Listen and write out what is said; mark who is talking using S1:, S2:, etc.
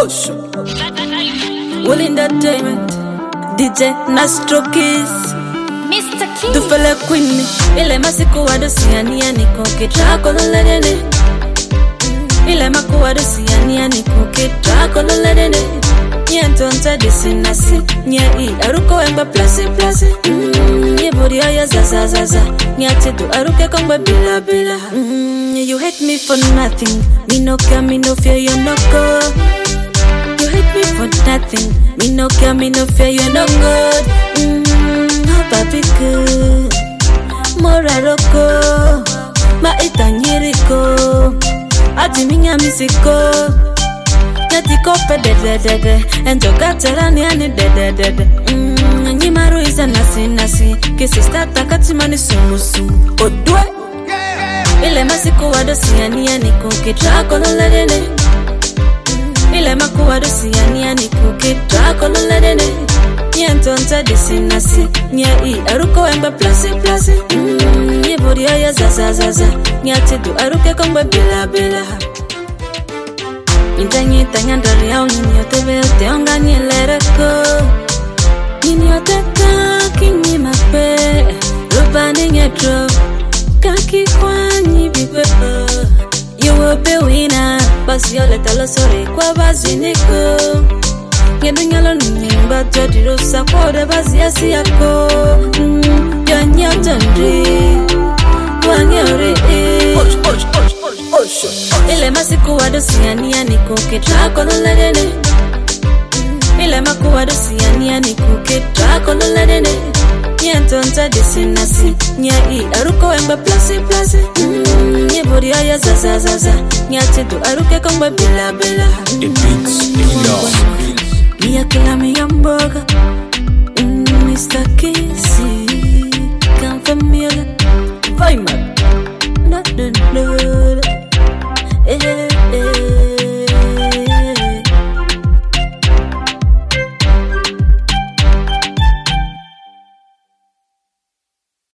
S1: Will Entertainment, DJ Nastro Kiss,
S2: Mr. King,
S1: Tufele Queen, ile masiku wadusiania niko kitako loledene. Ile maku wadusiania niko kitako loledene. Nyentonta disinasi, nye aruko emba plase. Nye body ya zaza, nyatidu aruke kongba bila. You hate me for nothing, me no care, me no fear, you no go. You hate me for nothing, me no care, me no fear, you no good. Oh baby good, moraroko, ma itanyiriko, ati minya misiko. Yati kope de, ento katerani ani de. Nyimaru isa nasi, kisi stata katimani sumu. Odwe, ile masiku wadusiania niko kitako loledene. Ile maku wadusiania niko kitako loledene. Nyentonta disinasi, nye aruko emba plase. Nye body ya zaza, nyatidu aruke kongba bila. Intanyita ndari yao nini yote veote onga nyelereko. Nini yote kaki mape, rupani nyetro, kaki kwanyi bibe. You will be winner, basi yole talo sore kwa bazi niko. Ngedu nyalo nimba jodiro sakode bazi yasi yako. Yanyo ndri, wanyore ile masiku wadusiania niko kitako loledene. Ile maku wadusiania niko kitako loledene. Nyentonta disinasi, nye aruko emba plase. Nye body ya zaza, nyatidu aruke kongba bila.
S3: The beats in love.
S1: Mia kila miya mboga, Mr. Kissy, come familiar. Vai man, no.